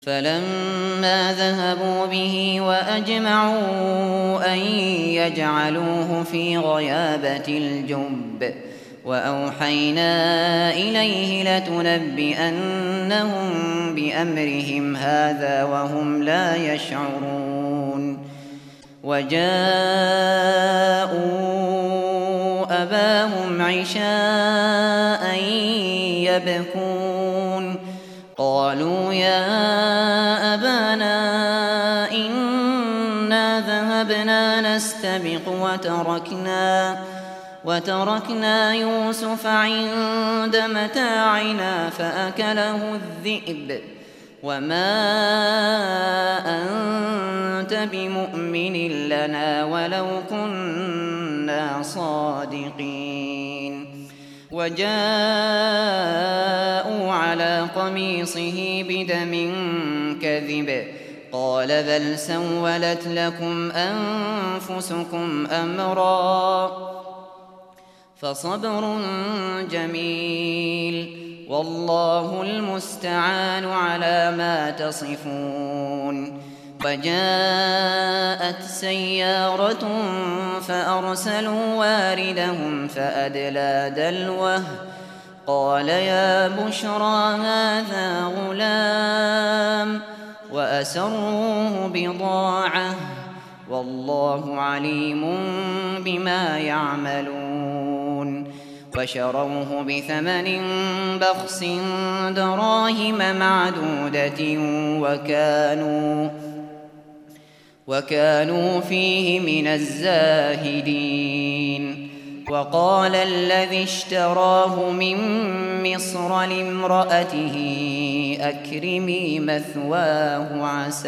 فلما ذهبوا به وأجمعوا أن يجعلوه في غيابة الجب وأوحينا إليه لتنبئنهم بأمرهم هذا وهم لا يشعرون. وجاءوا أباهم عشاء يبكون قالوا يا أبانا إنا ذهبنا نستبق وتركنا يوسف عند متاعنا فأكله الذئب وما أنت بمؤمن لنا ولو كنا صادقين. وجاءوا على قميصه بدم كذب قال بل سولت لكم أنفسكم أمرا فصبر جميل والله المستعان على ما تصفون. وجاءت سيارة فأرسلوا واردهم فأدلى دلوه قال يا بشرى هذا غلام وأسروه بضاعة والله عليم بما يعملون. وشروه بثمن بخس دراهم معدودة وكانوا فيه من الزاهدين. وقال الذي اشتراه من مصر لامرأته أكرمي مثواه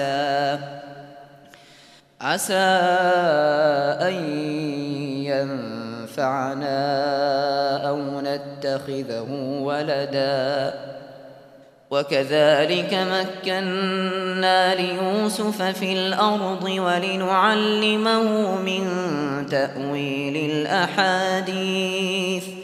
عسى أن ينفعنا أو نتخذه ولدا وكذلك مكنا ليوسف في الأرض ولنعلمه من تأويل الأحاديث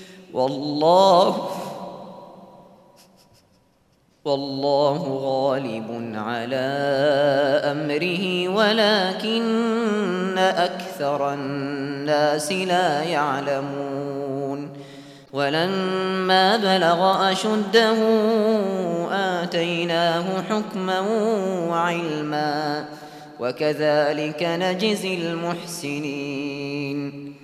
والله غالب على أمره ولكن أكثر الناس لا يعلمون. ولما بلغ أشده آتيناه حكما وعلما وكذلك نجزي المحسنين.